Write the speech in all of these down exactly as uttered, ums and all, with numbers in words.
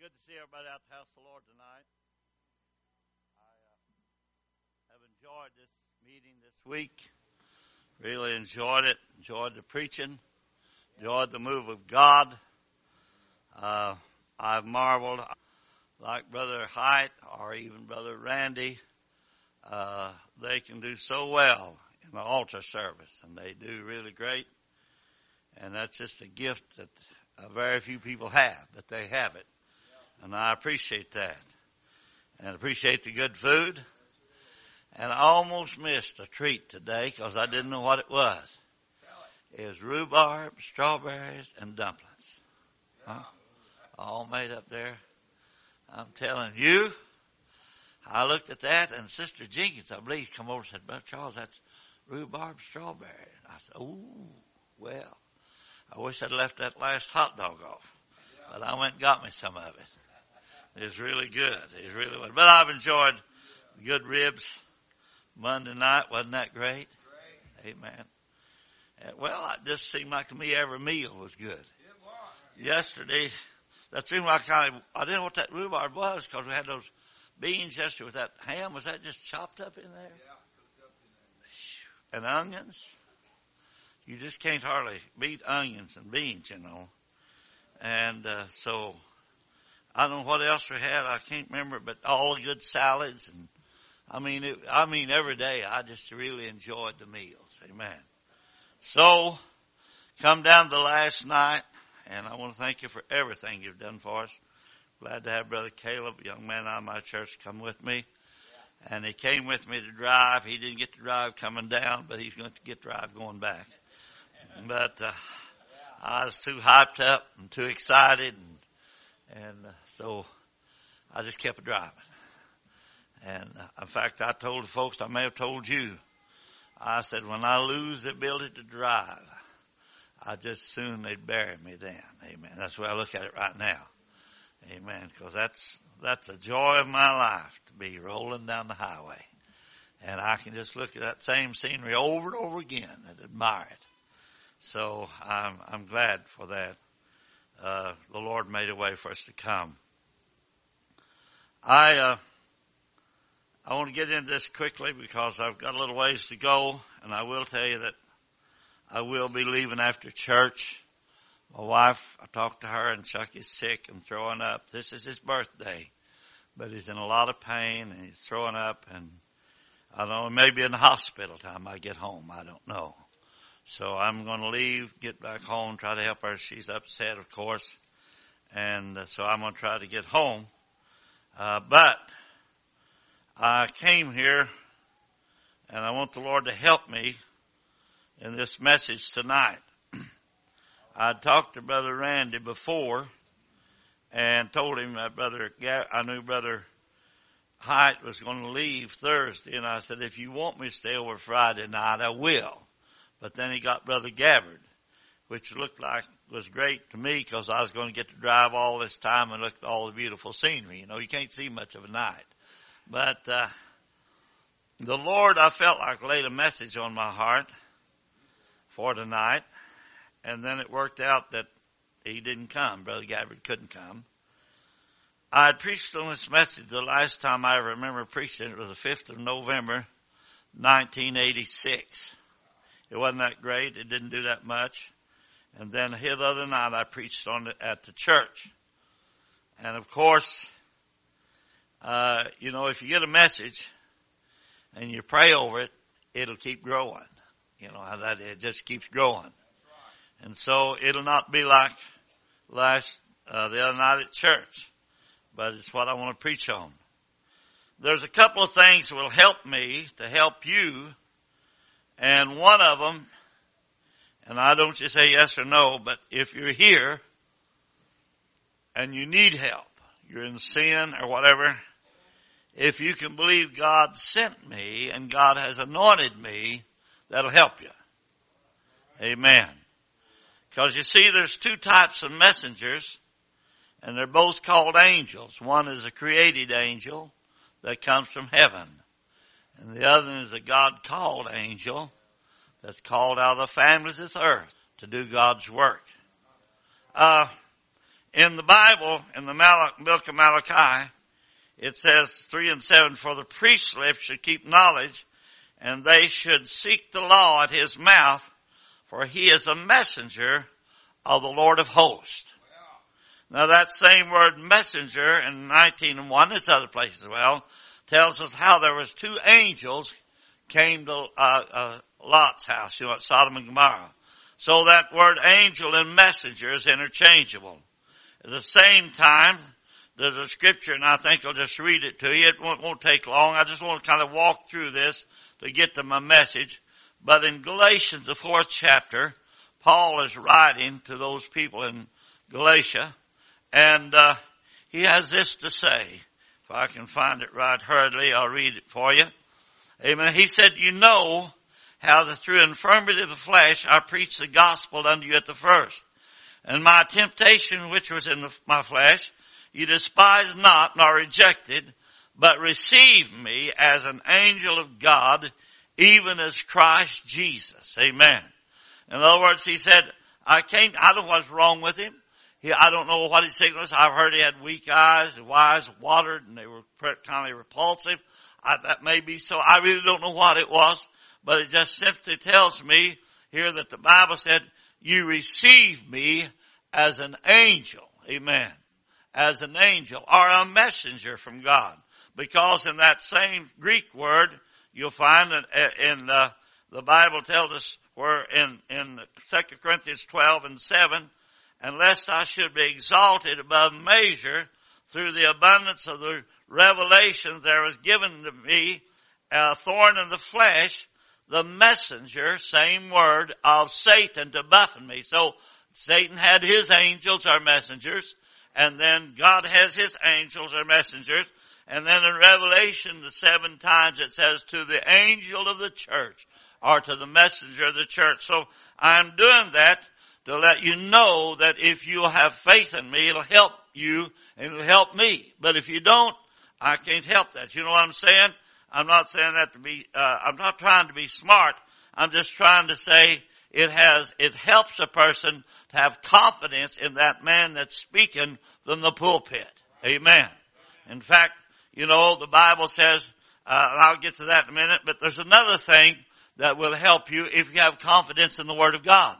Good to see everybody out at the house of the Lord tonight. I uh, have enjoyed this meeting this week. Really enjoyed it. Enjoyed the preaching. Enjoyed the move of God. Uh, I've marveled, like Brother Height or even Brother Randy, uh, they can do so well in the altar service, and they do really great. And that's just a gift that uh, very few people have, but they have it. And I appreciate that. And appreciate the good food. And I almost missed a treat today because I didn't know what it was. It was rhubarb, strawberries, and dumplings. Huh? All made up there. I'm telling you, I looked at that, and Sister Jenkins, I believe, come over and said, Brother Charles, that's rhubarb, strawberry. And I said, ooh, well, I wish I'd left that last hot dog off. But I went and got me some of it. It was really good. It was really good. But I've enjoyed good ribs Monday night. Wasn't that great? Great. Amen. And, well, it just seemed like to me every meal was good. Yesterday, that's the reason why I kind of, I didn't know what that rhubarb was because we had those beans yesterday with that ham. Was that just chopped up in there? Yeah, cooked up in there. And onions? You just can't hardly beat onions and beans, you know. And uh, so I don't know what else we had. I can't remember, but all the good salads. And I mean, it, I mean, every day I just really enjoyed the meals. Amen. So come down to the last night, and I want to thank you for everything you've done for us. Glad to have Brother Caleb, a young man out of my church, come with me. And he came with me to drive. He didn't get to drive coming down, but he's going to get to drive going back. But uh, I was too hyped up and too excited, and, and uh, so I just kept driving. And uh, in fact, I told the folks, I may have told you, I said, when I lose the ability to drive, I just soon they'd bury me then. Amen. That's the way I look at it right now. Amen. Because that's, that's the joy of my life, to be rolling down the highway. And I can just look at that same scenery over and over again and admire it. So I'm, I'm glad for that. Uh, the Lord made a way for us to come. I, uh, I want to get into this quickly because I've got a little ways to go, and I will tell you that I will be leaving after church. My wife, I talked to her, and Chuck is sick and throwing up. This is his birthday, but he's in a lot of pain, and he's throwing up, and I don't know, maybe in the hospital time I get home. I don't know. So I'm going to leave, get back home, try to help her. She's upset, of course, and uh, so I'm going to try to get home. Uh, but I came here, and I want the Lord to help me in this message tonight. I talked to Brother Randy before and told him that Brother, I knew Brother Height was going to leave Thursday, and I said, if you want me to stay over Friday night, I will. But then he got Brother Gabbard, which looked like was great to me because I was going to get to drive all this time and look at all the beautiful scenery. You know, you can't see much of a night. But uh, the Lord, I felt like, laid a message on my heart for tonight. And then it worked out that he didn't come. Brother Gabbard couldn't come. I had preached on this message the last time I remember preaching. It was the fifth of November, nineteen eighty-six. It wasn't that great. It didn't do that much. And then here the other night I preached on it at the church. And of course, uh, you know, if you get a message and you pray over it, it'll keep growing. You know, how that, it just keeps growing. And so it'll not be like last, uh, the other night at church, but it's what I want to preach on. There's a couple of things that will help me to help you. And one of them, and I don't just say yes or no, but if you're here and you need help, you're in sin or whatever, if you can believe God sent me and God has anointed me, that'll help you. Amen. Because you see, there's two types of messengers, and they're both called angels. One is a created angel that comes from heaven. And the other is a God-called angel that's called out of the families of this earth to do God's work. Uh, In the Bible, in the Mal- book of Malachi, it says three and seven, for the priest's lips should keep knowledge, and they should seek the law at his mouth, for he is a messenger of the Lord of hosts. Now that same word messenger in nineteen and one, it's other places as well, tells us how there was two angels came to uh, uh, Lot's house, you know, at Sodom and Gomorrah. So that word angel and messenger is interchangeable. At the same time, there's a scripture, and I think I'll just read it to you. It won't, won't take long. I just want to kind of walk through this to get to my message. But in Galatians, the fourth chapter, Paul is writing to those people in Galatia, and uh, he has this to say. If I can find it right hurriedly, I'll read it for you. Amen. He said, you know how that through infirmity of the flesh I preached the gospel unto you at the first. And my temptation which was in the, my flesh, you despised not nor rejected, but received me as an angel of God, even as Christ Jesus. Amen. In other words, he said, I can't, I don't know what's wrong with him. He, I don't know what his sickness. I've heard he had weak eyes, his eyes watered, and they were kind of repulsive. I, that may be so. I really don't know what it was, but it just simply tells me here that the Bible said, you receive me as an angel. Amen. As an angel or a messenger from God. Because in that same Greek word, you'll find that in uh, the Bible tells us where in, in Second Corinthians twelve and seven, and lest I should be exalted above measure through the abundance of the revelations there was given to me, a thorn in the flesh, the messenger, same word, of Satan to buffet me. So Satan had his angels or messengers, and then God has his angels or messengers. And then in Revelation, the seven times it says to the angel of the church or to the messenger of the church. So I'm doing that to let you know that if you have faith in me, it'll help you and it'll help me. But if you don't, I can't help that. You know what I'm saying? I'm not saying that to be, uh, I'm not trying to be smart. I'm just trying to say it has, it helps a person to have confidence in that man that's speaking from the pulpit. Amen. In fact, you know, the Bible says, uh, and I'll get to that in a minute, but there's another thing that will help you if you have confidence in the Word of God.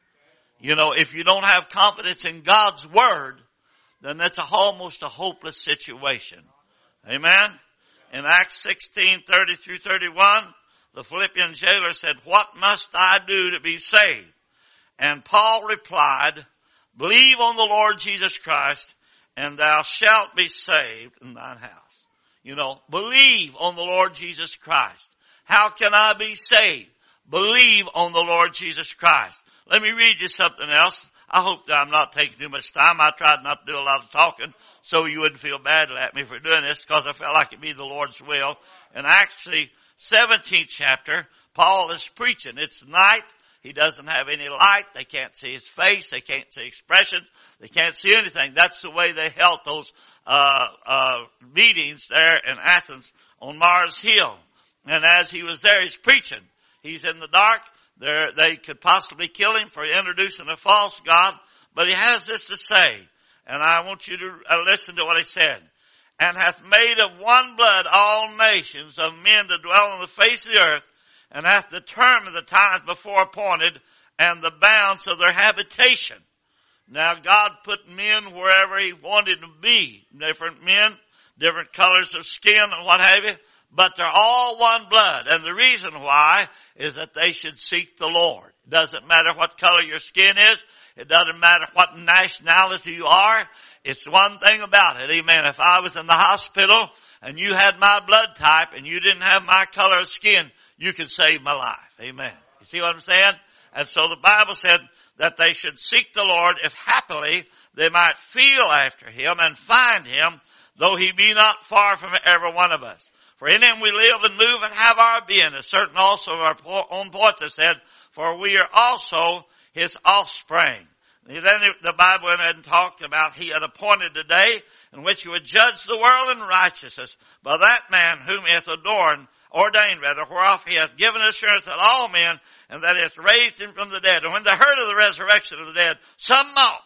You know, if you don't have confidence in God's Word, then that's a, almost a hopeless situation. Amen? In Acts sixteen, thirty through thirty-one, the Philippian jailer said, what must I do to be saved? And Paul replied, believe on the Lord Jesus Christ, and thou shalt be saved in thine house. You know, believe on the Lord Jesus Christ. How can I be saved? Believe on the Lord Jesus Christ. Let me read you something else. I hope that I'm not taking too much time. I tried not to do a lot of talking so you wouldn't feel badly at me for doing this because I felt like it'd be the Lord's will. And actually, seventeenth chapter, Paul is preaching. It's night. He doesn't have any light. They can't see his face. They can't see expressions. They can't see anything. That's the way they held those uh uh meetings there in Athens on Mars Hill. And as he was there, he's preaching. He's in the dark. There, they could possibly kill him for introducing a false god. But he has this to say. And I want you to uh, listen to what he said. And hath made of one blood all nations of men to dwell on the face of the earth, and hath determined the times before appointed and the bounds of their habitation. Now God put men wherever he wanted to be. Different men, different colors of skin and what have you. But they're all one blood. And the reason why is that they should seek the Lord. It doesn't matter what color your skin is. It doesn't matter what nationality you are. It's one thing about it. Amen. If I was in the hospital and you had my blood type and you didn't have my color of skin, you could save my life. Amen. You see what I'm saying? And so the Bible said that they should seek the Lord if happily they might feel after him and find him, though he be not far from every one of us. For in him we live and move and have our being, as certain also of our own poets have said, for we are also his offspring. And then the Bible went ahead and talked about he had appointed a day in which he would judge the world in righteousness by that man whom he hath adorned, ordained rather, whereof he hath given assurance that all men, and that he hath raised him from the dead. And when they heard of the resurrection of the dead, some mocked,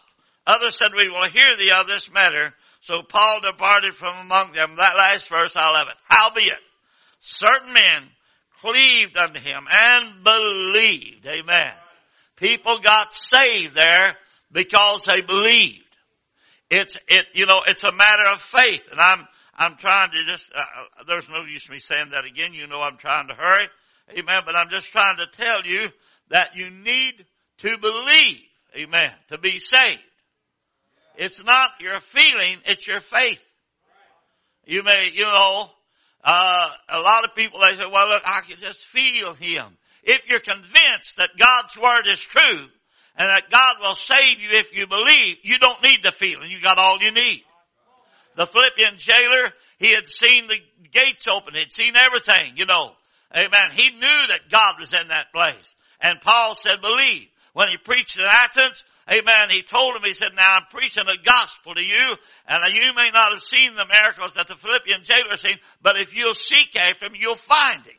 Others said, we will hear thee of this matter. So Paul departed from among them. That last verse, I love it. Howbeit, certain men cleaved unto him and believed. Amen. People got saved there because they believed. It's, it, you know, it's a matter of faith. And I'm, I'm trying to just, uh, there's no use me saying that again. You know I'm trying to hurry. Amen. But I'm just trying to tell you that you need to believe. Amen. To be saved. It's not your feeling, it's your faith. You may, you know, uh, a lot of people, they say, well, look, I can just feel him. If you're convinced that God's word is true and that God will save you if you believe, you don't need the feeling. You got all you need. The Philippian jailer, he had seen the gates open. He'd seen everything, you know. Amen. He knew that God was in that place. And Paul said, believe. When he preached in Athens, amen, he told him, he said, now I'm preaching the gospel to you, and you may not have seen the miracles that the Philippian jailer seen, but if you'll seek after him, you'll find him.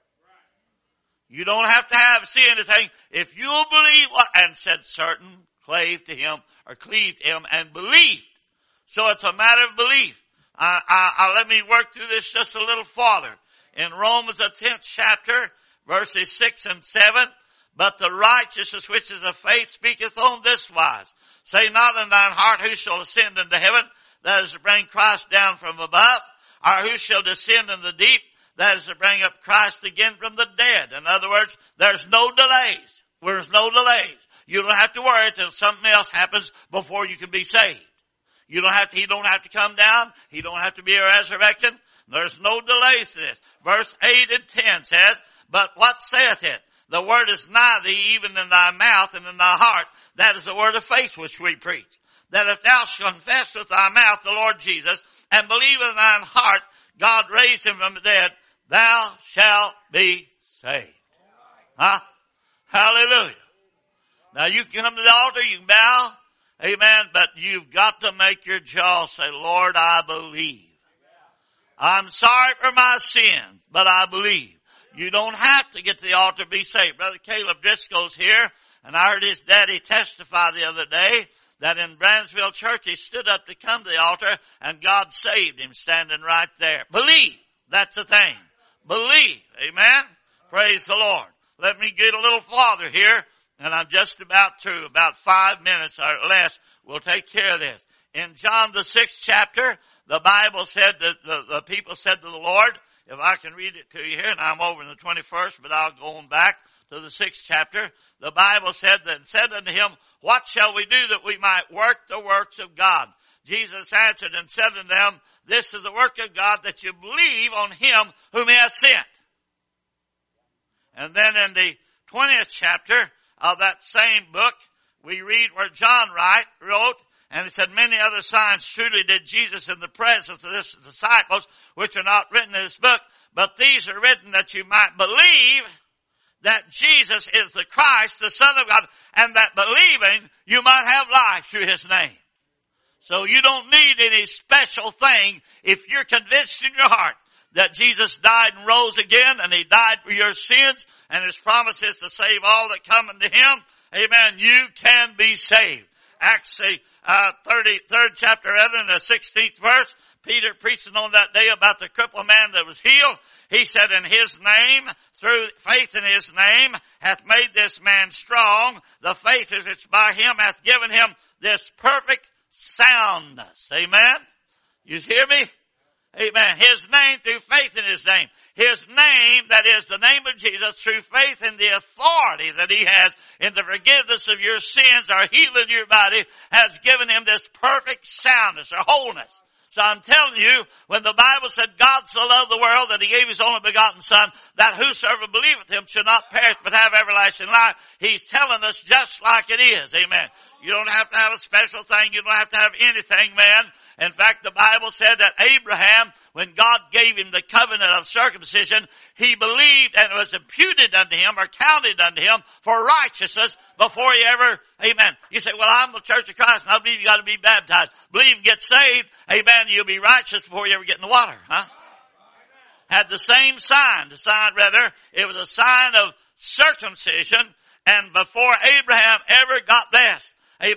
You don't have to have, see anything. If you'll believe what, and said certain, clave to him, or cleave to him, and believed. So it's a matter of belief. I, I, I, let me work through this just a little farther. In Romans, the tenth chapter, verses six and seven, but the righteousness which is of faith speaketh on this wise. Say not in thine heart, who shall ascend into heaven, that is to bring Christ down from above, or who shall descend in the deep, that is to bring up Christ again from the dead. In other words, there's no delays. There's no delays. You don't have to worry until something else happens before you can be saved. You don't have to, he don't have to come down. He don't have to be a resurrection. There's no delays to this. Verse eight and ten says, but what saith it? The word is nigh thee, even in thy mouth and in thy heart. That is the word of faith which we preach. That if thou shalt confess with thy mouth the Lord Jesus, and believe in thine heart God raised him from the dead, thou shalt be saved. Huh? Hallelujah. Now you can come to the altar, you can bow. Amen. But you've got to make your jaw say, Lord, I believe. I'm sorry for my sins, but I believe. You don't have to get to the altar to be saved. Brother Caleb Driscoll's here, and I heard his daddy testify the other day that in Brandsville Church he stood up to come to the altar and God saved him standing right there. Believe. That's the thing. Believe. Amen. Praise the Lord. Let me get a little farther here, and I'm just about through. About five minutes or less, we'll take care of this. In John the sixth chapter, the Bible said that the, the people said to the Lord, if I can read it to you here, and I'm over in the twenty-first, but I'll go on back to the sixth chapter. The Bible said that, said unto him, what shall we do that we might work the works of God? Jesus answered and said unto them, this is the work of God, that you believe on him whom he has sent. And then in the twentieth chapter of that same book, we read where John write, wrote, and he said, many other signs truly did Jesus in the presence of his disciples, which are not written in this book, but these are written that you might believe that Jesus is the Christ, the Son of God, and that believing you might have life through his name. So you don't need any special thing if you're convinced in your heart that Jesus died and rose again, and he died for your sins, and his promise is to save all that come unto him. Amen. You can be saved. Acts the uh, thirty-third chapter, rather, in the sixteenth verse, Peter preaching on that day about the crippled man that was healed. He said, in his name, through faith in his name, hath made this man strong. The faith is which by him hath given him this perfect soundness. Amen. You hear me? Amen. His name, through faith in his name. His name, that is the name of Jesus, through faith in the authority that he has in the forgiveness of your sins or healing your body, has given him this perfect soundness or wholeness. So I'm telling you, when the Bible said God so loved the world that he gave his only begotten Son, that whosoever believeth him should not perish but have everlasting life, he's telling us just like it is. Amen. You don't have to have a special thing. You don't have to have anything, man. In fact, the Bible said that Abraham, when God gave him the covenant of circumcision, he believed and it was imputed unto him or counted unto him for righteousness before he ever, amen. You say, well, I'm the Church of Christ and I believe you got to be baptized. Believe and get saved, amen, you'll be righteous before you ever get in the water, huh? Had the same sign, the sign rather, it was a sign of circumcision, and before Abraham ever got blessed, amen,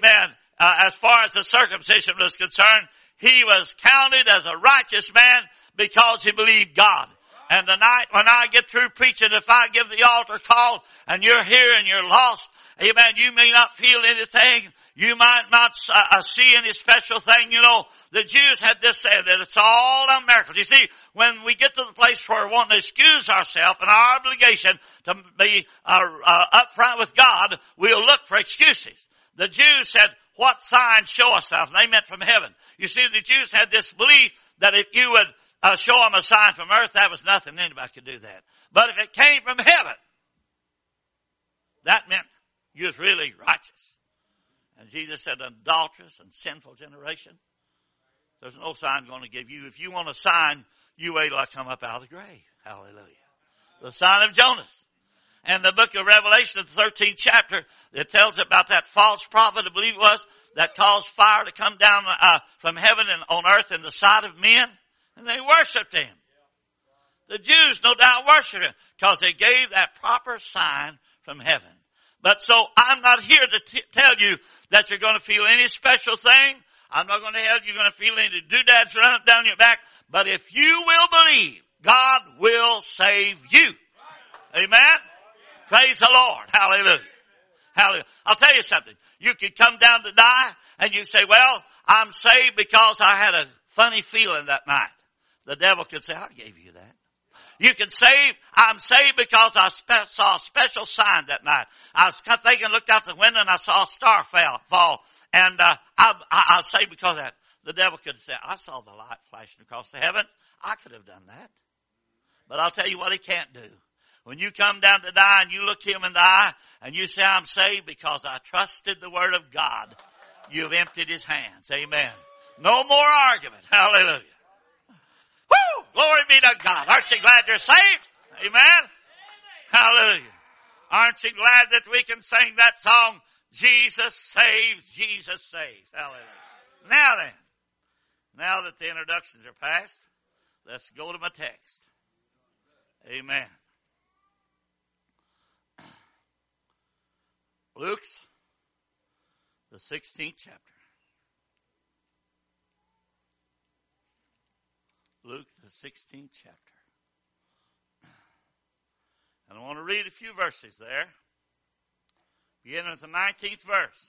uh, as far as the circumcision was concerned, he was counted as a righteous man because he believed God. And tonight, when I get through preaching, if I give the altar call and you're here and you're lost, amen, you may not feel anything. You might not uh, see any special thing. You know, the Jews had this saying that it's all a miracle. You see, when we get to the place where we want to excuse ourselves and our obligation to be uh, uh, upfront with God, we'll look for excuses. The Jews said, what sign show us that? And they meant from heaven. You see, the Jews had this belief that if you would uh, show them a sign from earth, that was nothing. Anybody could do that. But if it came from heaven, that meant you was really righteous. And Jesus said, an adulterous and sinful generation, there's no sign going to give you. If you want a sign, you wait till I come up out of the grave. Hallelujah. The sign of Jonas. And the book of Revelation, the thirteenth chapter, it tells about that false prophet, I believe it was, that caused fire to come down uh, from heaven and on earth in the sight of men. And they worshiped him. The Jews no doubt worshiped him because they gave that proper sign from heaven. But so I'm not here to t- tell you that you're going to feel any special thing. I'm not going to tell you you're going to feel any doodads run up down your back. But if you will believe, God will save you. Amen? Praise the Lord. Hallelujah. Hallelujah. I'll tell you something. You could come down to die and you say, well, I'm saved because I had a funny feeling that night. The devil could say, I gave you that. You can say, I'm saved because I spe- saw a special sign that night. I was thinking, looked out the window and I saw a star fall. fall and uh, I, I, I'll say because of that. The devil could say, I saw the light flashing across the heavens. I could have done that. But I'll tell you what he can't do. When you come down to die and you look him in the eye and you say, I'm saved because I trusted the word of God, you've emptied his hands. Amen. No more argument. Hallelujah. Woo! Glory be to God. Aren't you glad you're saved? Amen. Hallelujah. Aren't you glad that we can sing that song, Jesus saves, Jesus saves. Hallelujah. Now then, now that the introductions are past, let's go to my text. Amen. Luke's, the sixteenth chapter. Luke, the sixteenth chapter. And I want to read a few verses there. Beginning with the nineteenth verse.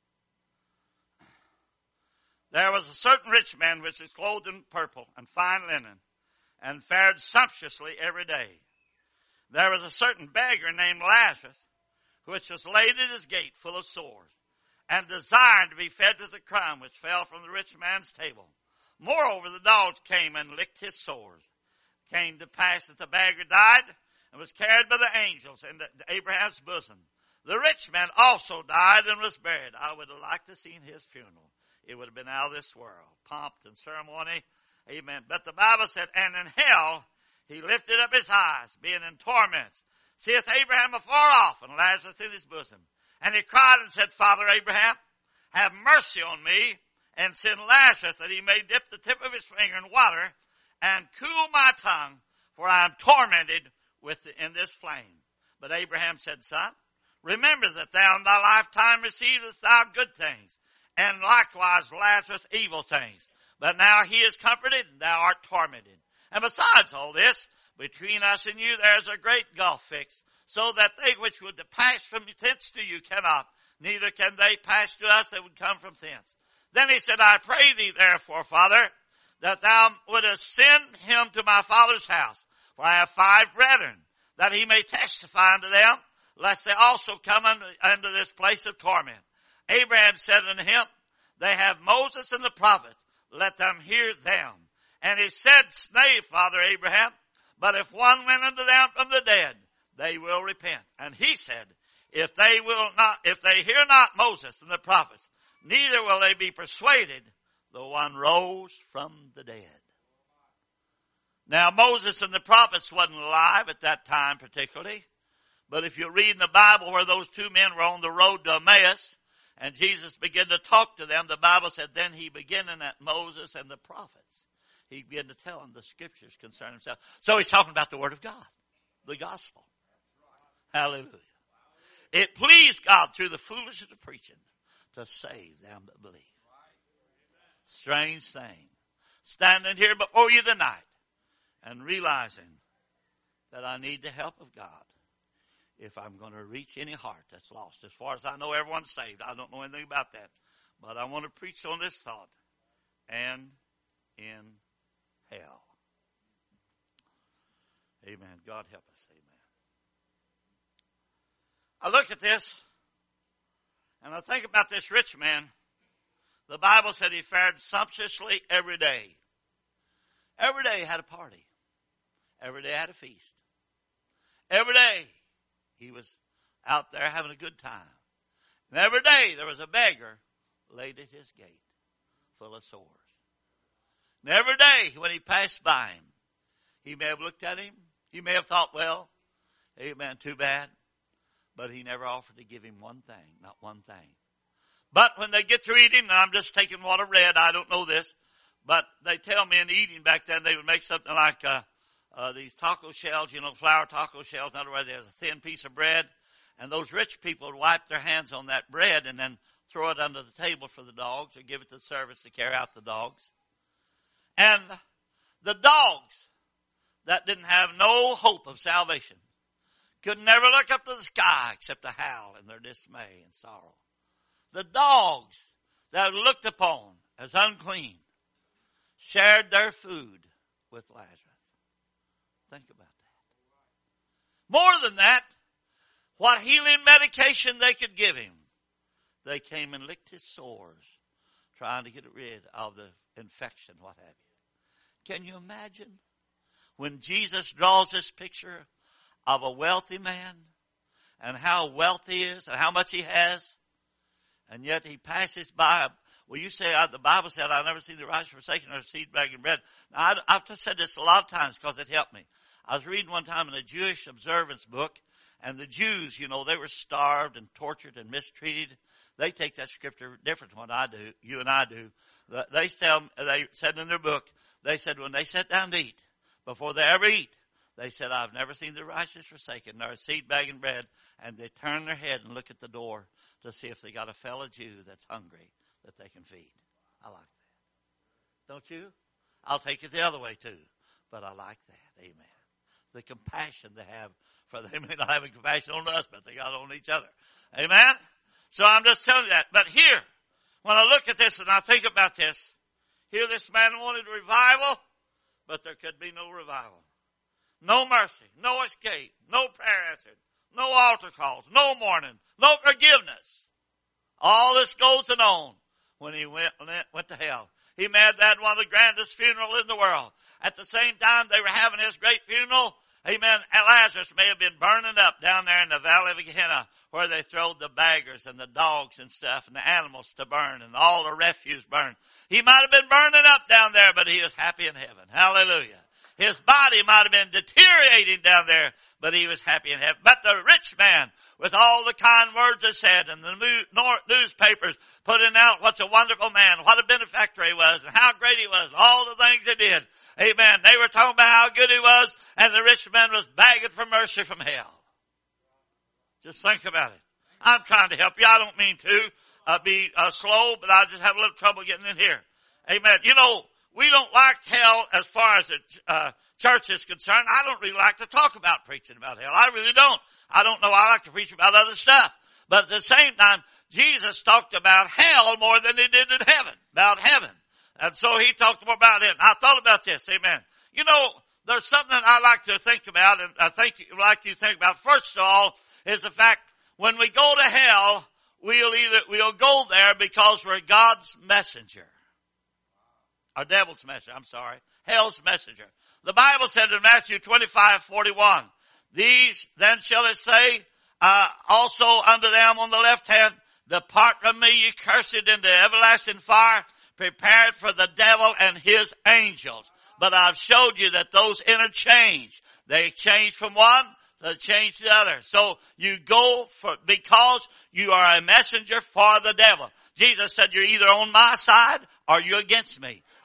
There was a certain rich man which was clothed in purple and fine linen, and fared sumptuously every day. There was a certain beggar named Lazarus, which was laid at his gate full of sores, and desired to be fed with the crumb which fell from the rich man's table. Moreover, the dogs came and licked his sores. It came to pass that the beggar died and was carried by the angels into Abraham's bosom. The rich man also died and was buried. I would have liked to have seen his funeral. It would have been out of this world. Pomp and ceremony. Amen. But the Bible said, and in hell he lifted up his eyes, being in torments. Seeth Abraham afar off, and Lazarus in his bosom. And he cried and said, Father Abraham, have mercy on me, and send Lazarus that he may dip the tip of his finger in water, and cool my tongue, for I am tormented with the, in this flame. But Abraham said, Son, remember that thou in thy lifetime receivest thou good things, and likewise Lazarus evil things. But now he is comforted, and thou art tormented. And besides all this, between us and you there is a great gulf fixed, so that they which would pass from thence to you cannot, neither can they pass to us that would come from thence. Then he said, I pray thee therefore, Father, that thou wouldest send him to my father's house, for I have five brethren, that he may testify unto them, lest they also come unto, unto this place of torment. Abraham said unto him, they have Moses and the prophets, let them hear them. And he said, Nay, Father Abraham, but if one went unto them from the dead, they will repent. And he said, if they will not, if they hear not Moses and the prophets, neither will they be persuaded, though one rose from the dead. Now Moses and the prophets wasn't alive at that time particularly, but if you read in the Bible where those two men were on the road to Emmaus, and Jesus began to talk to them, the Bible said, then he beginning at Moses and the prophets. He began to tell them the scriptures concerning himself. So he's talking about the word of God, the gospel. Hallelujah. It pleased God through the foolishness of preaching to save them that believe. Strange thing. Standing here before you tonight and realizing that I need the help of God if I'm going to reach any heart that's lost. As far as I know, everyone's saved. I don't know anything about that. But I want to preach on this thought. And in hell. Amen. God help us. Amen. I look at this and I think about this rich man. The Bible said he fared sumptuously every day. Every day he had a party. Every day had a feast. Every day he was out there having a good time. And every day there was a beggar laid at his gate full of sores. And every day when he passed by him, he may have looked at him. He may have thought, well, amen, too bad. But he never offered to give him one thing, not one thing. But when they get through eating, and I'm just taking what I read, I don't know this, but they tell me in eating back then they would make something like uh, uh, these taco shells, you know, flour taco shells. In other words, there's a thin piece of bread, and those rich people would wipe their hands on that bread and then throw it under the table for the dogs or give it to the servants to carry out the dogs. And the dogs that didn't have no hope of salvation could never look up to the sky except to howl in their dismay and sorrow. The dogs that were looked upon as unclean shared their food with Lazarus. Think about that. More than that, what healing medication they could give him, they came and licked his sores, trying to get rid of the infection, what have you. Can you imagine when Jesus draws this picture of a wealthy man and how wealthy he is and how much he has, and yet he passes by. Well, you say, uh, the Bible said, I've never seen the righteous forsaken or seed begging bread. Now, I, I've said this a lot of times because it helped me. I was reading one time in a Jewish observance book, and the Jews, you know, they were starved and tortured and mistreated. They take that scripture different from what I do, you and I do. They, tell, they said in their book, they said when they sat down to eat, before they ever eat, they said, I've never seen the righteous forsaken, nor a seed begging bread. And they turn their head and look at the door to see if they got a fellow Jew that's hungry that they can feed. I like that. Don't you? I'll take it the other way too. But I like that. Amen. The compassion they have for they may not have a compassion on us, but they got on each other. Amen? So I'm just telling you that. But here, when I look at this and I think about this, here this man wanted revival, but there could be no revival. No mercy, no escape, no prayer answered, no altar calls, no mourning, no forgiveness. All this goes on when he went, went to hell. He made that one of the grandest funerals in the world. At the same time they were having his great funeral, amen, Lazarus may have been burning up down there in the valley of Gehenna where they throwed the beggars and the dogs and stuff and the animals to burn and all the refuse burned. He might have been burning up down there, but he was happy in heaven. Hallelujah. His body might have been deteriorating down there, but he was happy in heaven. But the rich man, with all the kind words they said, and the newspapers putting out what's a wonderful man, what a benefactor he was, and how great he was, all the things he did. Amen. They were talking about how good he was, and the rich man was begging for mercy from hell. Just think about it. I'm trying to help you. I don't mean to uh, be uh, slow, but I just have a little trouble getting in here. Amen. You know, we don't like hell as far as the uh, church is concerned. I don't really like to talk about preaching about hell. I really don't. I don't know. I like to preach about other stuff. But at the same time, Jesus talked about hell more than he did in heaven, about heaven. And so he talked more about it. I thought about this. Amen. You know, there's something I like to think about, and I think like you think about. First of all, is the fact when we go to hell, we'll either we'll go there because we're God's messenger. Or devil's messenger, I'm sorry. Hell's messenger. The Bible said in Matthew twenty-five forty-one, these then shall it say, uh, also unto them on the left hand, depart from me, ye cursed, into everlasting fire, prepared for the devil and his angels. But I've showed you that those interchange. They change from one, they change to the other. So you go for, because you are a messenger for the devil. Jesus said you're either on my side or you're against me.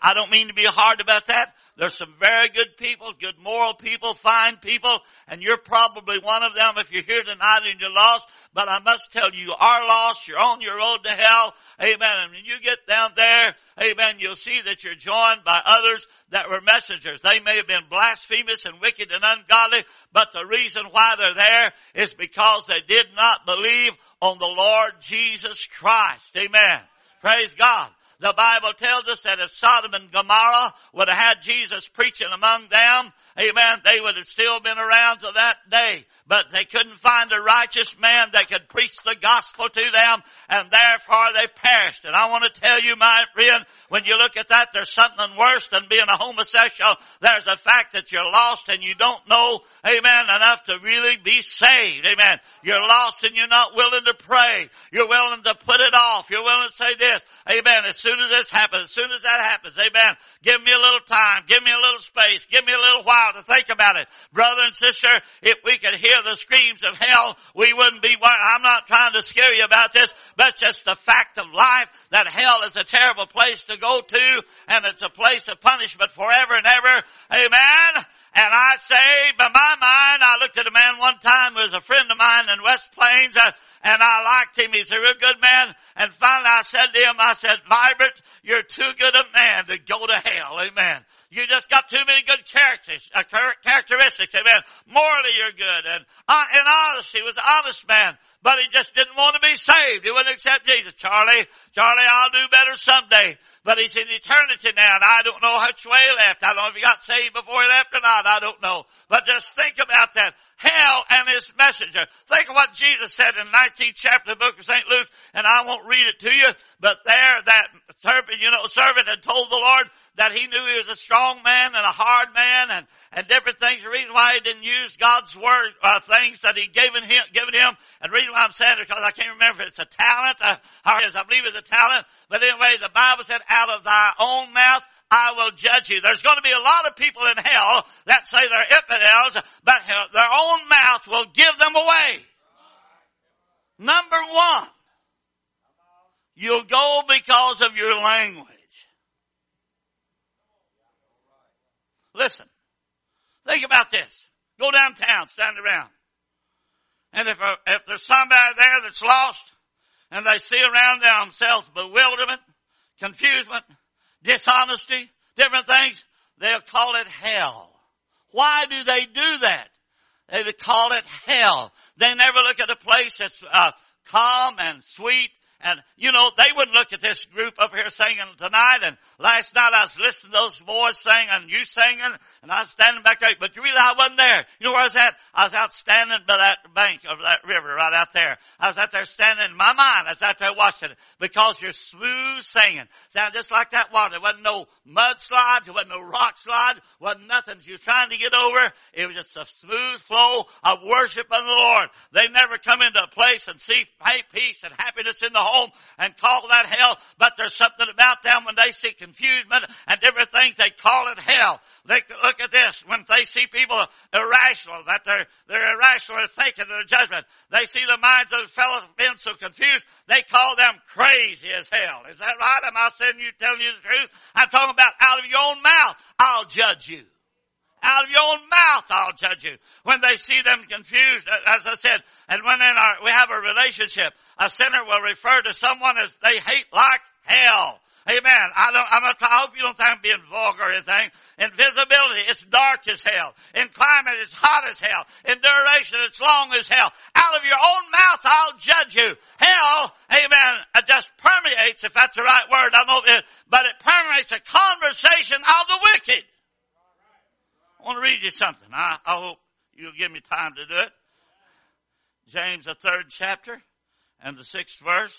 I don't mean to be hard about that. There's some very good people, good moral people, fine people, and you're probably one of them if you're here tonight and you're lost. But I must tell you, you are lost. You're on your road to hell. Amen. And when you get down there, amen, you'll see that you're joined by others that were messengers. They may have been blasphemous and wicked and ungodly, but the reason why they're there is because they did not believe on the Lord Jesus Christ. Amen. Praise God. The Bible tells us that if Sodom and Gomorrah would have had Jesus preaching among them, amen, they would have still been around to that day. But they couldn't find a righteous man that could preach the gospel to them, and therefore they perished. And I want to tell you, my friend, when you look at that, there's something worse than being a homosexual. There's the fact that you're lost and you don't know, amen, enough to really be saved. Amen. You're lost and you're not willing to pray. You're willing to put it off. You're willing to say this, amen, as soon as this happens, as soon as that happens, amen, give me a little time, give me a little space, give me a little while to think about it. Brother and sister, if we could hear the screams of hell, we wouldn't be worried. I'm not trying to scare you about this, but it's just the fact of life that hell is a terrible place to go to, and it's a place of punishment forever and ever. Amen. And I say, by my mind, I looked at a man one time who was a friend of mine in West Plains, uh, and I liked him. He's a real good man. And finally I said to him, I said, Vibert, you're too good a man to go to hell. Amen. You just got too many good characters, uh, characteristics. Amen. Morally you're good. And uh, in honesty, he was an honest man. But he just didn't want to be saved. He wouldn't accept Jesus. Charlie, Charlie, I'll do better someday. But he's in eternity now, and I don't know which way he left. I don't know if he got saved before he left or not. I don't know. But just think about that. Hell and his messenger. Think of what Jesus said in the nineteenth chapter of the book of Saint Luke, and I won't read it to you, but there that servant, you know, servant had told the Lord that he knew he was a strong man and a hard man and, and different things. The reason why he didn't use God's word, uh, things that he given him, given him, and the reason why I'm saying it because I can't remember if it's a talent, uh, or it is, I believe it's a talent, but anyway, the Bible said, out of thy own mouth I will judge you. There's going to be a lot of people in hell that say they're infidels, but their own mouth will give them away. Number one, you'll go because of your language. Listen, think about this. Go downtown, stand around. And if, a, if there's somebody there that's lost and they see around themselves bewilderment, confusion, dishonesty, different things, they'll call it hell. Why do they do that? They would call it hell. They never look at a place that's uh, calm and sweet. And, you know, they wouldn't look at this group up here singing tonight. And last night I was listening to those boys singing and you singing. And I was standing back there. But really I wasn't there. You know where I was at? I was out standing by that bank of that river right out there. I was out there standing in my mind. I was out there watching it. Because you're smooth singing. Sound just like that water. There wasn't no mudslides. There wasn't no rock slides. Wasn't nothing you were trying to get over. It was just a smooth flow of worship of the Lord. They never come into a place and see peace and happiness in the home and call that hell, but there's something about them when they see confusion and different things, they call it hell. They, look at this. When they see people irrational, that they're, they're irrational in thinking of their judgment, they see the minds of the fellows being so confused, they call them crazy as hell. Is that right? Am I saying you, telling you the truth? I'm talking about out of your own mouth, I'll judge you. Out of your own mouth, I'll judge you. When they see them confused, as I said, and when in our, we have a relationship, a sinner will refer to someone as they hate like hell. Amen. I don't, I'm not, I hope you don't think I'm being vulgar or anything. In visibility, it's dark as hell. In climate, it's hot as hell. In duration, it's long as hell. Out of your own mouth, I'll judge you. Hell, amen, it just permeates, if that's the right word, I don't know if it is, but it permeates a conversation of the wicked. I want to read you something. I, I hope you'll give me time to do it. James, the third chapter and the sixth verse.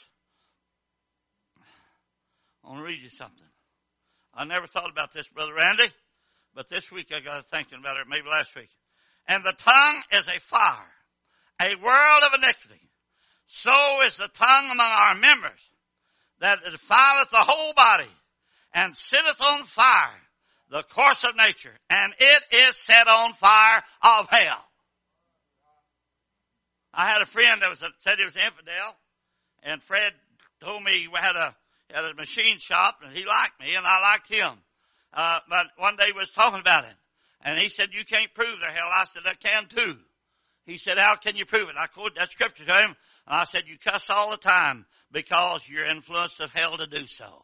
I want to read you something. I never thought about this, Brother Randy, but this week I got thinking about it, maybe last week. And the tongue is a fire, a world of iniquity. So is the tongue among our members, that it defileth the whole body, and sitteth on fire, the course of nature, and it is set on fire of hell. I had a friend that was a, said he was an infidel, and Fred told me he had a, had a machine shop, and he liked me, and I liked him. Uh, but one day we was talking about it. And he said, you can't prove their hell. I said, I can too. He said, how can you prove it? I quoted that scripture to him. And I said, you cuss all the time because you're influenced of hell to do so. Wow.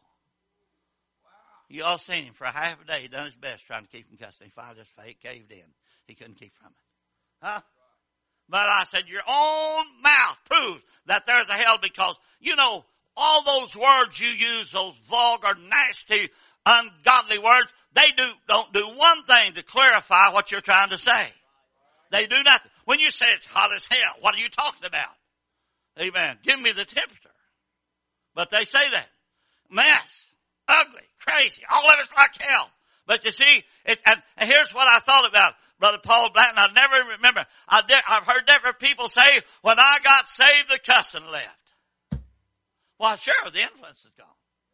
You all seen him for a half a day. He done his best trying to keep from cussing. He finally just fake caved in. He couldn't keep from it. Huh? But I said, your own mouth proves that there's a hell because, you know, all those words you use, those vulgar, nasty, ungodly words, they do, don't do one thing to clarify what you're trying to say. They do nothing. When you say it's hot as hell, what are you talking about? Amen. Give me the temperature. But they say that. Mess. Ugly. Crazy. All of it's like hell. But you see, it, and, and here's what I thought about Brother Paul Blanton. I never remember. I did, I've heard different people say, when I got saved, the cussing left. Well, sure, the influence is gone.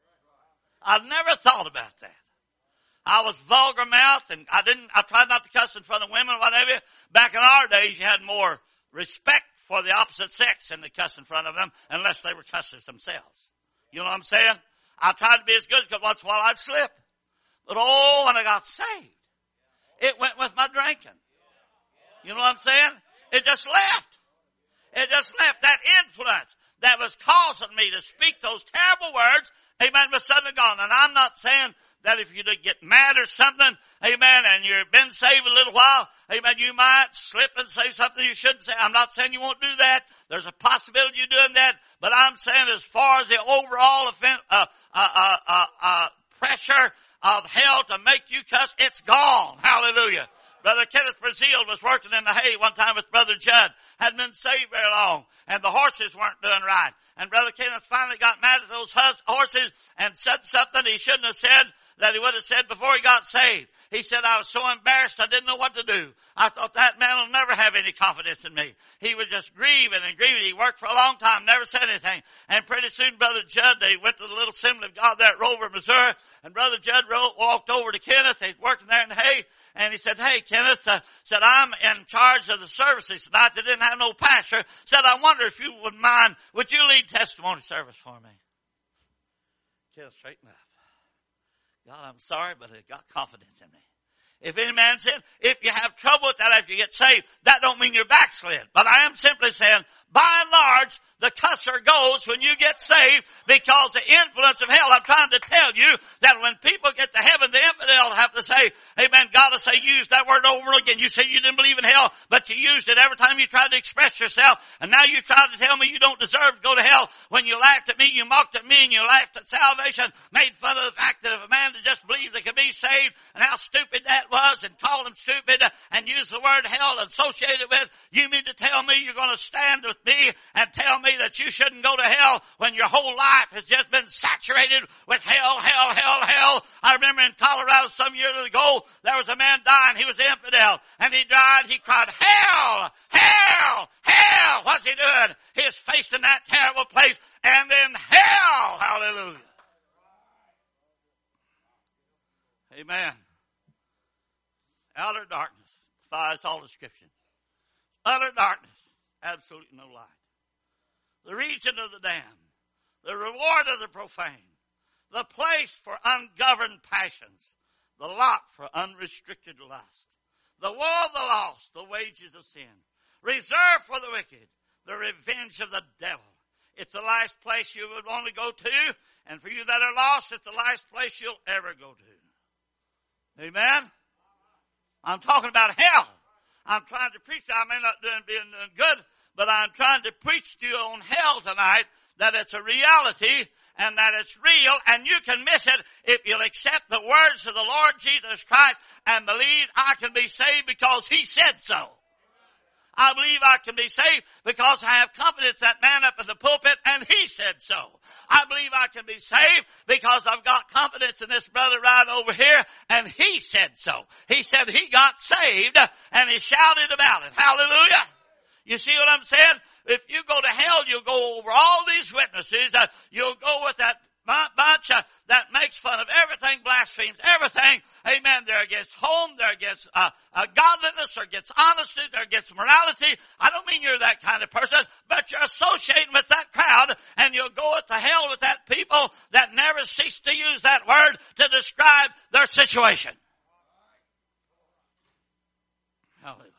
I've never thought about that. I was vulgar mouthed and I didn't, I tried not to cuss in front of women or whatever. Back in our days, you had more respect for the opposite sex than to cuss in front of them unless they were cussers themselves. You know what I'm saying? I tried to be as good because once in a while I'd slip. But oh, when I got saved, it went with my drinking. You know what I'm saying? It just left. It just left. That influence that was causing me to speak those terrible words, amen, was suddenly gone. And I'm not saying that if you get mad or something, amen, and you've been saved a little while, amen, you might slip and say something you shouldn't say. I'm not saying you won't do that. There's a possibility you're doing that. But I'm saying as far as the overall offense, uh, uh, uh, uh, uh, pressure of hell to make you cuss, it's gone. Hallelujah. Brother Kenneth Brazil was working in the hay one time with Brother Judd. Hadn't been saved very long. And the horses weren't doing right. And Brother Kenneth finally got mad at those horses and said something he shouldn't have said that he would have said before he got saved. He said, I was so embarrassed I didn't know what to do. I thought that man will never have any confidence in me. He was just grieving and grieving. He worked for a long time, never said anything. And pretty soon Brother Judd, they went to the little Assembly of God there at Rover, Missouri. And Brother Judd wrote, walked over to Kenneth. He's working there in the hay. And he said, hey, Kenneth, uh, said, I'm in charge of the services tonight. They didn't have no pastor. Said, I wonder if you would mind, would you lead testimony service for me? Kenneth straightened up. God, I'm sorry, but it got confidence in me. If any man said, if you have trouble with that after you get saved, that don't mean you're backslid. But I am simply saying, by and large, the cusser goes when you get saved because the influence of hell. I'm trying to tell you that when people get to heaven, the infidel have to say, amen, God will say, use that word over again. You say you didn't believe in hell, but you used it every time you tried to express yourself. And now you try to tell me you don't deserve to go to hell. When you laughed at me, you mocked at me, and you laughed at salvation, made fun of the fact that if a man just believed they could be saved and how stupid that was and called him stupid and used the word hell associated with, you mean to tell me you're going to stand with me and tell me that you shouldn't go to hell when your whole life has just been saturated with hell, hell, hell, hell. I remember in Colorado some years ago, there was a man dying. He was infidel. And he died. He cried, hell, hell, hell. What's he doing? He's facing that terrible place. And then hell. Hallelujah. Amen. Outer darkness defies all description. Utter darkness. Absolutely no light. The region of the damned, the reward of the profane, the place for ungoverned passions, the lot for unrestricted lust, the woe of the lost, the wages of sin, reserved for the wicked, the revenge of the devil. It's the last place you would want to go to, and for you that are lost, it's the last place you'll ever go to. Amen? I'm talking about hell. I'm trying to preach. I may not do it being good, but I'm trying to preach to you on hell tonight, that it's a reality and that it's real, and you can miss it if you'll accept the words of the Lord Jesus Christ and believe I can be saved because He said so. I believe I can be saved because I have confidence that man up in the pulpit and he said so. I believe I can be saved because I've got confidence in this brother right over here and he said so. He said he got saved and he shouted about it. Hallelujah. You see what I'm saying? If you go to hell, you'll go over all these witnesses. Uh, you'll go with that bunch uh, that makes fun of everything, blasphemes everything. Amen. They're against home. They're against uh, uh, godliness. They're against honesty. They're against morality. I don't mean you're that kind of person, but you're associating with that crowd, and you'll go to hell with that people that never cease to use that word to describe their situation. Hallelujah.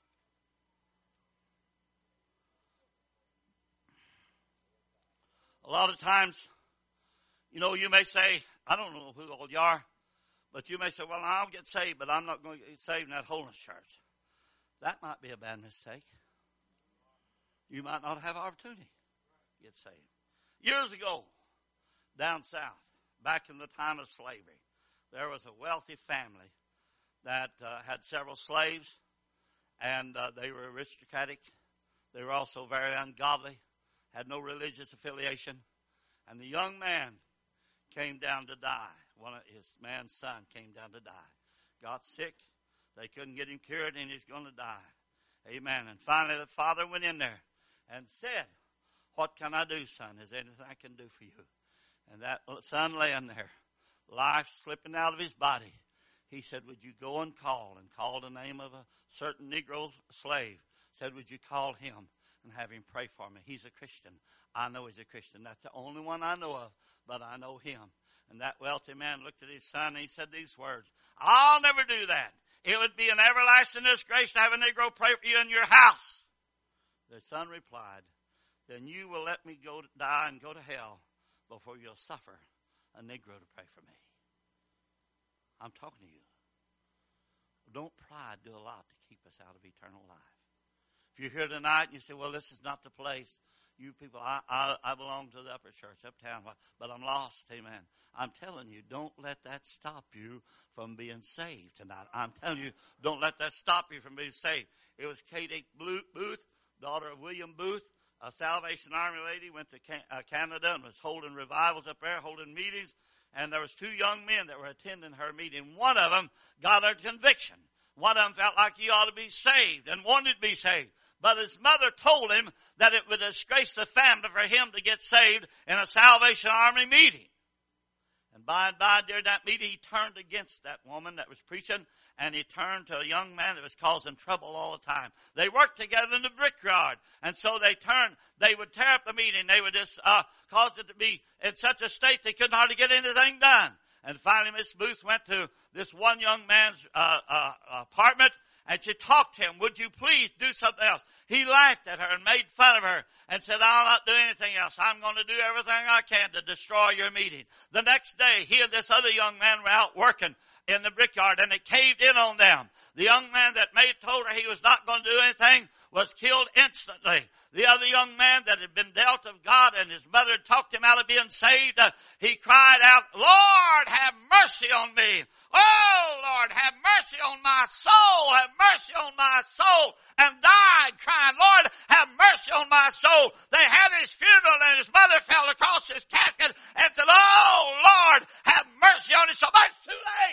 A lot of times, you know, you may say, I don't know who all you are, but you may say, well, I'll get saved, but I'm not going to get saved in that holiness church. That might be a bad mistake. You might not have opportunity to get saved. Years ago, down south, back in the time of slavery, there was a wealthy family that uh, had several slaves, and uh, they were aristocratic. They were also very ungodly, had no religious affiliation. And the young man came down to die. One of his man's son came down to die. Got sick. They couldn't get him cured, and he's going to die. Amen. And finally the father went in there and said, what can I do, son? Is there anything I can do for you? And that son laying there, life slipping out of his body. He said, would you go and call? And called the name of a certain Negro slave. Said, would you call him and have him pray for me? He's a Christian. I know he's a Christian. That's the only one I know of, but I know him. And that wealthy man looked at his son and he said these words, I'll never do that. It would be an everlasting disgrace to have a Negro pray for you in your house. The son replied, then you will let me go to die and go to hell before you'll suffer a Negro to pray for me. I'm talking to you. Don't pride do a lot to keep us out of eternal life. If you're here tonight and you say, well, this is not the place. You people, I, I, I belong to the upper church, uptown, but I'm lost. Amen. I'm telling you, don't let that stop you from being saved tonight. I'm telling you, don't let that stop you from being saved. It was Katie Booth, daughter of William Booth, a Salvation Army lady, went to Canada and was holding revivals up there, holding meetings. And there was two young men that were attending her meeting. One of them got a conviction. One of them felt like he ought to be saved and wanted to be saved. But his mother told him that it would disgrace the family for him to get saved in a Salvation Army meeting. And by and by during that meeting, he turned against that woman that was preaching, and he turned to a young man that was causing trouble all the time. They worked together in the brickyard, and so they turned, they would tear up the meeting. They would just uh, cause it to be in such a state they couldn't hardly get anything done. And finally, Miss Booth went to this one young man's uh, uh, apartment, and she talked to him, would you please do something else? He laughed at her and made fun of her and said, I'll not do anything else. I'm going to do everything I can to destroy your meeting. The next day, he and this other young man were out working in the brickyard, and it caved in on them. The young man that made told her he was not going to do anything was killed instantly. The other young man that had been dealt of God and his mother had talked him out of being saved, uh, he cried out, Lord, have mercy on me. Oh, Lord, have mercy on my soul. Have mercy on my soul. And died crying, Lord, have mercy on my soul. They had his funeral and his mother fell across his casket and said, oh, Lord, have mercy on his soul. But it's too late.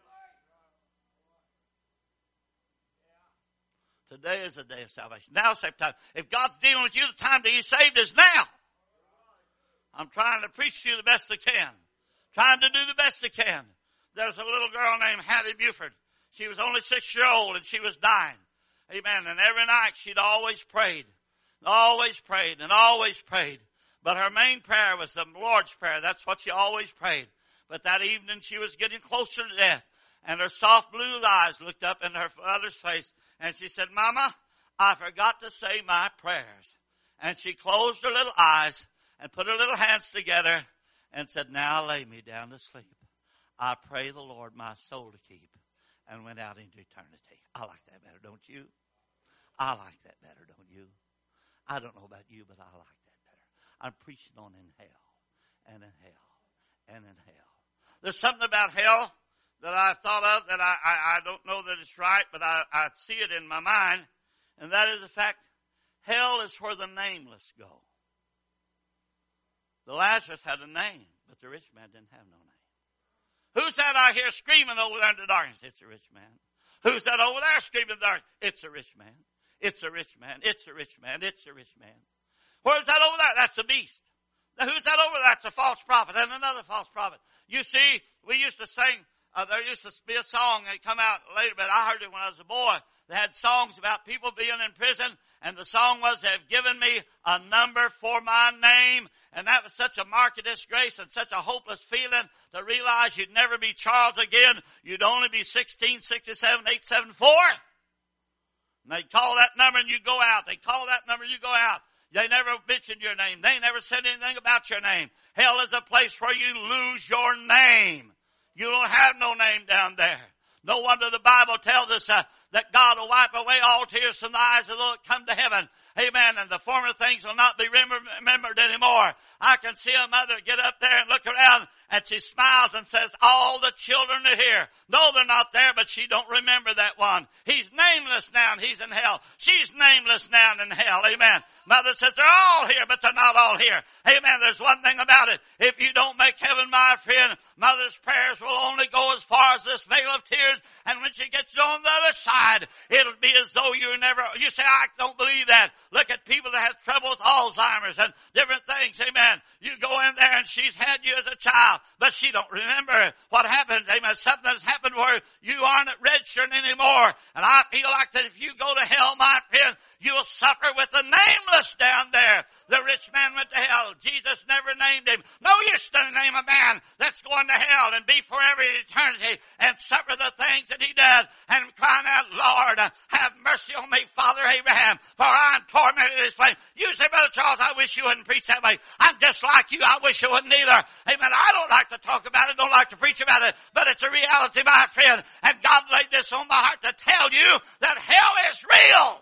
Today is the day of salvation. Now is the time. If God's dealing with you, the time to be saved is now. I'm trying to preach to you the best I can. Trying to do the best I can. There's a little girl named Hattie Buford. She was only six years old and she was dying. Amen. And every night she'd always prayed. Always prayed and always prayed. But her main prayer was the Lord's Prayer. That's what she always prayed. But that evening she was getting closer to death. And her soft blue eyes looked up in her mother's face. And she said, Mama, I forgot to say my prayers. And she closed her little eyes and put her little hands together and said, now lay me down to sleep. I pray the Lord my soul to keep, and went out into eternity. I like that better, don't you? I like that better, don't you? I don't know about you, but I like that better. I'm preaching on in hell and in hell and in hell. There's something about hell that I thought of that I, I, I don't know that it's right, but I, I see it in my mind. And that is the fact, hell is where the nameless go. The Lazarus had a name, but the rich man didn't have no name. Who's that I hear screaming over there in the darkness? It's a rich man. Who's that over there screaming in the darkness? It's a rich man. It's a rich man. It's a rich man. It's a rich man. Where's that over there? That's a beast. Now, who's that over? That's a false prophet and another false prophet. You see, we used to sing, uh, there used to be a song that come out later, but I heard it when I was a boy. They had songs about people being in prison, and the song was, "They've given me a number for my name." And that was such a mark of disgrace and such a hopeless feeling to realize you'd never be charged again. You'd only be sixteen sixty-seven eight seventy-four. And they'd call that number and you go out. They'd call that number and you go out. They never mentioned your name. They never said anything about your name. Hell is a place where you lose your name. You don't have no name down there. No wonder the Bible tells us uh, that God will wipe away all tears from the eyes of those that come to heaven. Amen. And the former things will not be remembered anymore. I can see a mother get up there and look around, and she smiles and says, "All the children are here." No, they're not there, but she don't remember that one. He's nameless now and he's in hell. She's nameless now and in hell. Amen. Mother says they're all here, but they're not all here. Amen. There's one thing about it. If you don't make heaven, my friend, mother's prayers will only go as far as this veil of tears. And when she gets on the other side, it'll be as though you never, you say, "I don't believe that." Look at people that have trouble with Alzheimer's and different things. Amen. You go in there and she's had you as a child, but she don't remember what happened. Amen. Something has happened where you aren't registered anymore. And I feel like that if you go to hell, my friend, you'll suffer with the nameless down there. The rich man went to hell. Jesus never named him. No use to name a man that's going to hell and be forever in eternity and suffer the things that he does and crying out, "Lord, have mercy on me, Father Abraham, for I am tormented in this flame." You say, "Brother Charles, I wish you wouldn't preach that way. I'm just like you. I wish you wouldn't either." Amen. I don't like to talk about it, don't like to preach about it, but it's a reality, my friend. And God laid this on my heart to tell you that hell is real.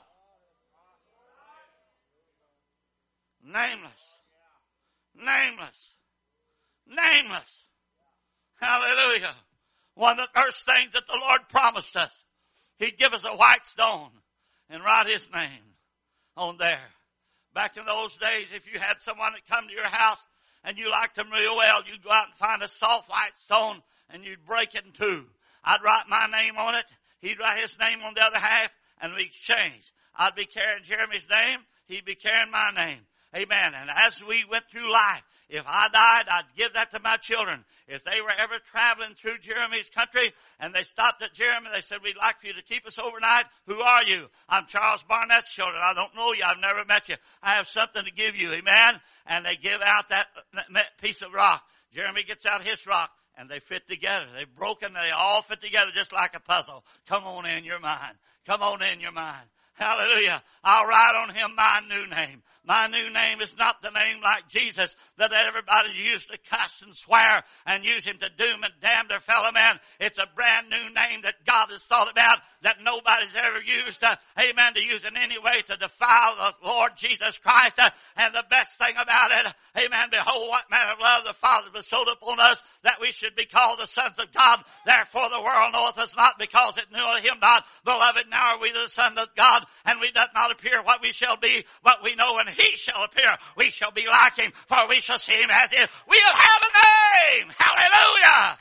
Nameless. Nameless. Nameless. Hallelujah. One of the first things that the Lord promised us, He'd give us a white stone and write His name on there. Back in those days, if you had someone that come to your house and you liked them real well, you'd go out and find a soft white stone and you'd break it in two. I'd write my name on it. He'd write his name on the other half, and we'd exchange. I'd be carrying Jeremy's name. He'd be carrying my name. Amen. And as we went through life, if I died, I'd give that to my children. If they were ever traveling through Jeremy's country and they stopped at Jeremy, they said, "We'd like for you to keep us overnight." "Who are you?" "I'm Charles Barnett's children. I don't know you. I've never met you. I have something to give you." Amen. And they give out that piece of rock. Jeremy gets out his rock and they fit together. They've broken. They all fit together just like a puzzle. Come on in your mind. Come on in your mind. Hallelujah. I'll write on him my new name. My new name is not the name like Jesus that everybody used to cuss and swear and use him to doom and damn their fellow man. It's a brand new name that God has thought about that nobody's ever used, uh, amen, to use in any way to defile the Lord Jesus Christ. Uh, and the best thing about it, amen, behold what manner of love the Father bestowed upon us that we should be called the sons of God. Therefore the world knoweth us not because it knew him not. Beloved, now are we the sons of God, and we doth not appear what we shall be, but we know when he shall appear, we shall be like him, for we shall see him as he is. We'll have a name. Hallelujah.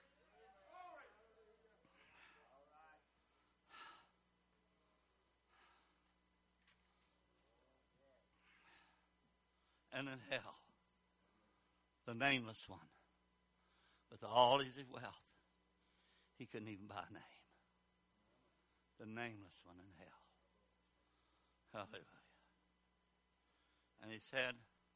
And in hell, the nameless one, with all his wealth, he couldn't even buy a name. The nameless one in hell. Hallelujah. And he said,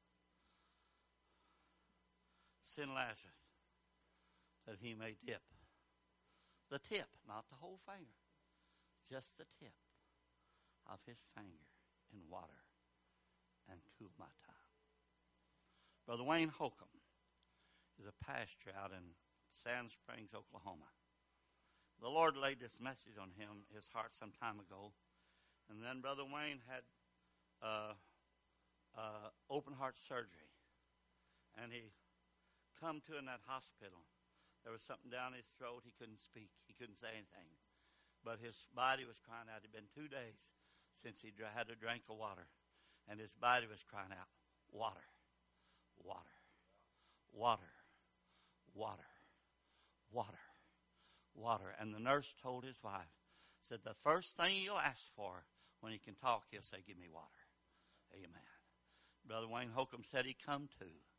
"Send Lazarus that he may dip the tip, not the whole finger, just the tip of his finger in water and cool my tongue." Brother Wayne Holcomb is a pastor out in Sand Springs, Oklahoma. The Lord laid this message on him, his heart, some time ago. And then Brother Wayne had uh, uh, open heart surgery. And he come to in that hospital. There was something down his throat. He couldn't speak. He couldn't say anything. But his body was crying out. It had been two days since he had a drink of water. And his body was crying out, "Water, water, water, water, water, water." And the nurse told his wife, said, "The first thing you'll ask for when he can talk, he'll say, 'Give me water.'" Amen. Brother Wayne Holcomb said he come to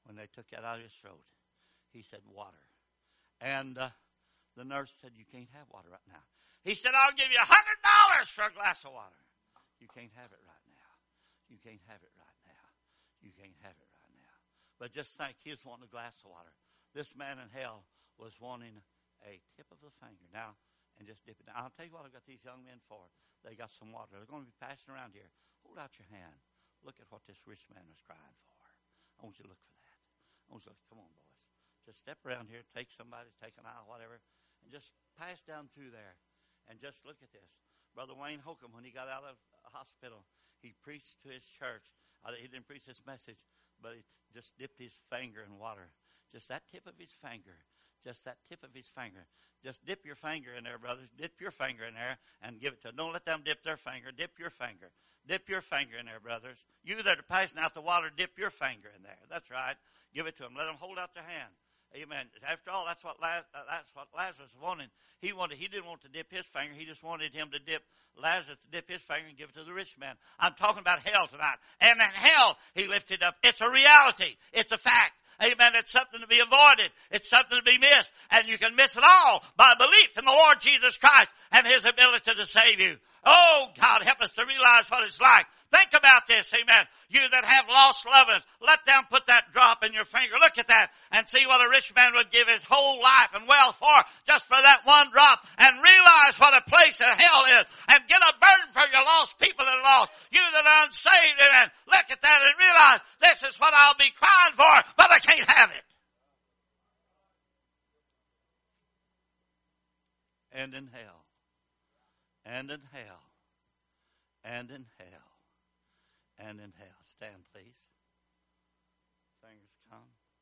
when they took that out of his throat, he said, water. And uh, the nurse said, you can't have water right now. He said, I'll give you a hundred dollars for a glass of water. You can't have it right now. You can't have it right now. You can't have it right now. But just think, he was wanting a glass of water. This man in hell was wanting a tip of the finger. Now, and just dip it down. I'll tell you what I've got these young men for. They got some water. They're going to be passing around here. Hold out your hand. Look at what this rich man was crying for. I want you to look for that. I want you to look. Come on, boys. Just step around here. Take somebody, take an aisle, whatever, and just pass down through there. And just look at this. Brother Wayne Holcomb, when he got out of the hospital, he preached to his church. He didn't preach this message, but he just dipped his finger in water. Just that tip of his finger. Just that tip of his finger. Just dip your finger in there, brothers. Dip your finger in there and give it to them. Don't let them dip their finger. Dip your finger. Dip your finger in there, brothers. You that are passing out the water, dip your finger in there. That's right. Give it to them. Let them hold out their hand. Amen. After all, that's what Lazarus, that's what Lazarus wanted. He wanted. He didn't want to dip his finger. He just wanted him to dip Lazarus to dip his finger and give it to the rich man. I'm talking about hell tonight. And in hell, he lifted up. It's a reality. It's a fact. Amen. It's something to be avoided. It's something to be missed. And you can miss it all by belief in the Lord Jesus Christ and his ability to save you. Oh, God, help us to realize what it's like. Think about this, amen. You that have lost loved ones, let them put that drop in your finger. Look at that and see what a rich man would give his whole life and wealth for just for that one drop, and realize what a place of hell is, and get a burden for your lost people that are lost. You that are unsaved, amen. Look at that and realize this is what I'll be crying for, but I can't have it. And in hell. And in hell. And in hell. And in hell. Stand, please. Fingers come.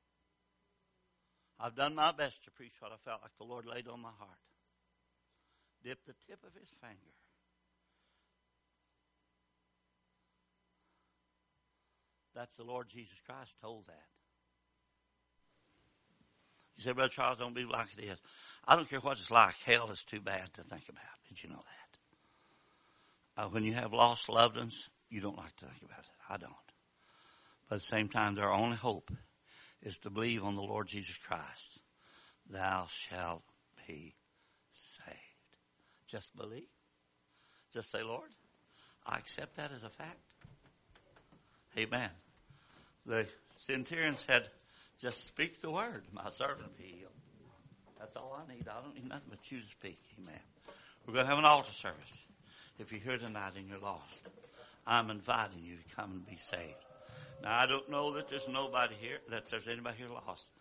I've done my best to preach what I felt like the Lord laid on my heart. Dip the tip of his finger. That's the Lord Jesus Christ told that. You say, Brother Charles, don't be like it is. I don't care what it's like. Hell is too bad to think about. Did you know that? Uh, when you have lost loved ones, you don't like to think about it. I don't. But at the same time, their only hope is to believe on the Lord Jesus Christ. Thou shalt be saved. Just believe. Just say, Lord, I accept that as a fact. Amen. The centurion said, just speak the word. My servant be healed. That's all I need. I don't need nothing but you to speak. Amen. We're going to have an altar service. If you're here tonight and you're lost, I'm inviting you to come and be saved. Now, I don't know that there's nobody here, that there's anybody here lost.